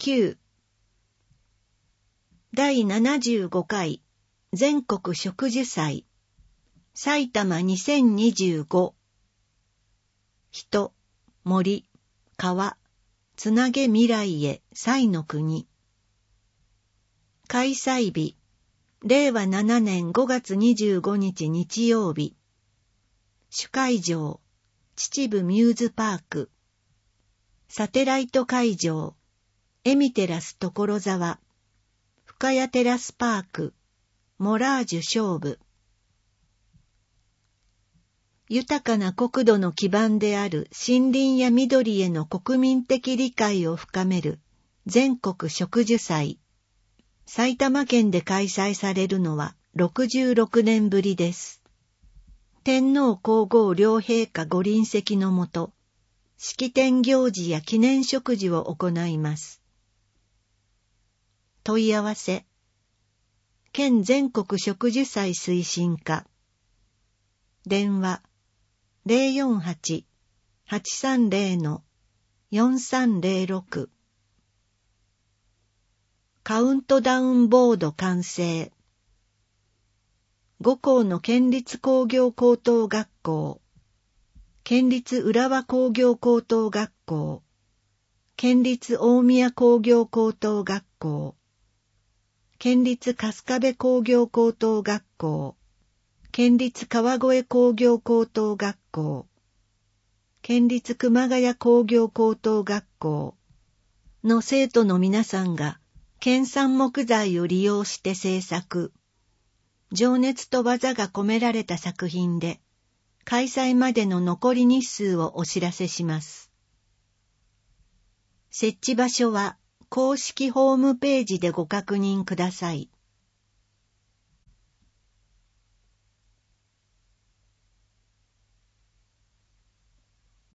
9第75回全国植樹祭埼玉2025人、森、川、つなげ未来へ彩の国開催日令和7年5月25日日曜日主会場秩父ミューズパークサテライト会場エミテラス所沢深谷テラスパークモラージュ勝負豊かな国土の基盤である森林や緑への国民的理解を深める全国植樹祭埼玉県で開催されるのは66年ぶりです。天皇皇后両陛下ご臨席のもと式典行事や記念植樹を行います。問い合わせ県全国植樹祭推進課電話 048-830-4306 カウントダウンボード完成5校の県立工業高等学校県立浦和工業高等学校県立大宮工業高等学校県立春日部工業高等学校県立川越工業高等学校県立熊谷工業高等学校の生徒の皆さんが県産木材を利用して制作情熱と技が込められた作品で開催までの残り日数をお知らせします。設置場所は公式ホームページでご確認ください。